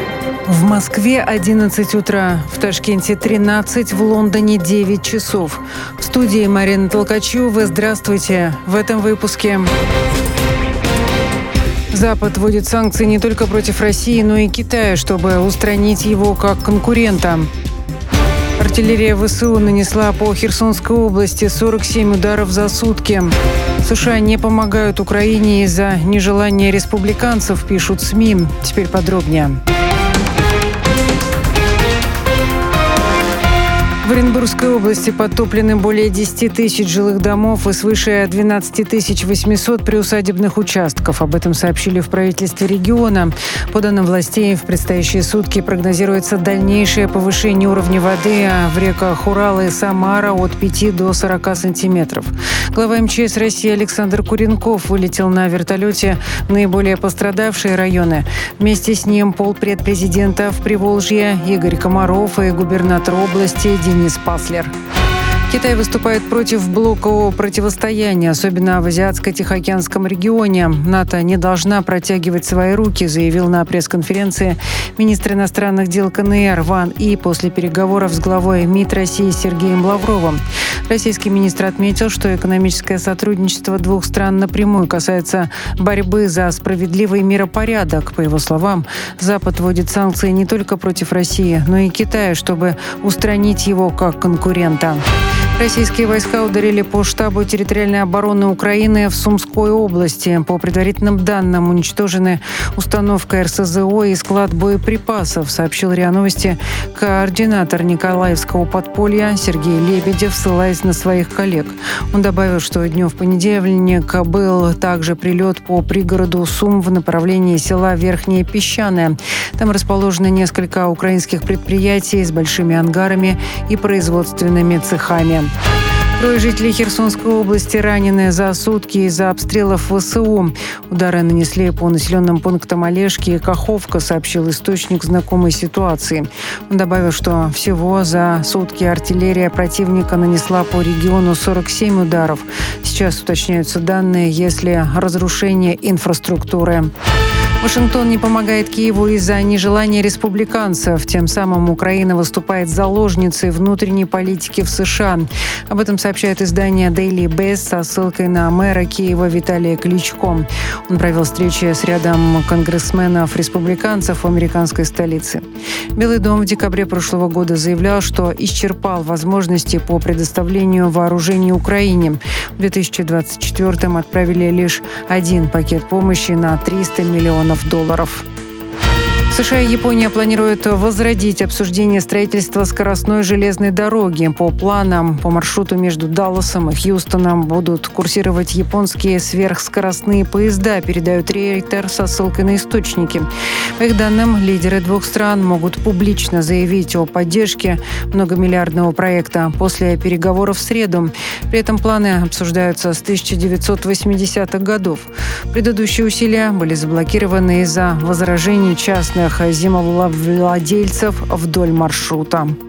В Москве 11 утра, в Ташкенте 13, в Лондоне 9 часов. В студии Марина Толкачева. Здравствуйте. В этом выпуске. Запад вводит санкции не только против России, но и Китая, чтобы устранить его как конкурента. Артиллерия ВСУ нанесла по Херсонской области 47 ударов за сутки. США не помогают Украине из-за нежелания республиканцев, пишут СМИ. Теперь подробнее. В Оренбургской области подтоплены более 10 тысяч жилых домов и свыше 12 800 приусадебных участков. Об этом сообщили в правительстве региона. По данным властей, в предстоящие сутки прогнозируется дальнейшее повышение уровня воды в реках Урал и Самара от 5 до 40 сантиметров. Глава МЧС России Александр Куренков вылетел на вертолете в наиболее пострадавшие районы. Вместе с ним полпред президента в Приволжье Игорь Комаров и губернатор области Денис Паслер. Китай выступает против блокового противостояния, особенно в Азиатско-Тихоокеанском регионе. НАТО не должна протягивать свои руки, заявил на пресс-конференции министр иностранных дел КНР Ван И после переговоров с главой МИД России Сергеем Лавровым. Российский министр отметил, что экономическое сотрудничество двух стран напрямую касается борьбы за справедливый миропорядок. По его словам, Запад вводит санкции не только против России, но и Китая, чтобы устранить его как конкурента. Российские войска ударили по штабу территориальной обороны Украины в Сумской области. По предварительным данным, уничтожены установка РСЗО и склад боеприпасов, сообщил РИА Новости координатор Николаевского подполья Сергей Лебедев, ссылаясь на своих коллег. Он добавил, что днем в понедельник был также прилет по пригороду Сум в направлении села Верхнее Песчаное. Там расположено несколько украинских предприятий с большими ангарами и производственными цехами. Трое жителей Херсонской области ранены за сутки из-за обстрелов ВСУ. Удары нанесли по населенным пунктам Олежки и Каховка, сообщил источник знакомой ситуации. Он добавил, что всего за сутки артиллерия противника нанесла по региону 47 ударов. Сейчас уточняются данные, если разрушение инфраструктуры. Вашингтон не помогает Киеву из-за нежелания республиканцев. Тем самым Украина выступает заложницей внутренней политики в США. Об этом сообщает издание Daily Beast со ссылкой на мэра Киева Виталия Кличко. Он провел встречи с рядом конгрессменов-республиканцев в американской столице. Белый дом в декабре прошлого года заявлял, что исчерпал возможности по предоставлению вооружений Украине. В 2024-м отправили лишь один пакет помощи на $300 миллионов. США и Япония планируют возродить обсуждение строительства скоростной железной дороги. По планам, по маршруту между Далласом и Хьюстоном будут курсировать японские сверхскоростные поезда, передают Рейтер со ссылкой на источники. По их данным, лидеры двух стран могут публично заявить о поддержке многомиллиардного проекта после переговоров в среду. При этом планы обсуждаются с 1980-х годов. Предыдущие усилия были заблокированы из-за возражений частных землевладельцев вдоль маршрута.